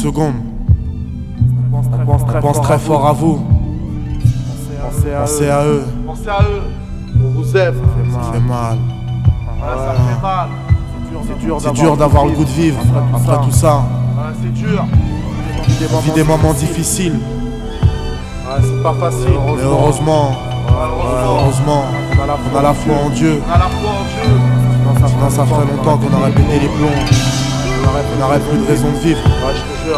secondes. Pense très fort à vous. Pensez à eux. Pensez à eux. On vous aime. Ça fait mal. Ça fait mal. C'est dur d'avoir le goût de vivre après tout ça. C'est dur. On vit des moments difficiles. C'est pas facile. Mais heureusement, on a la foi en Dieu. On a la foi en Dieu. Sinon ça ferait longtemps qu'on aurait pété les plombs. On n'aurait plus de raison de vivre. Je te jure.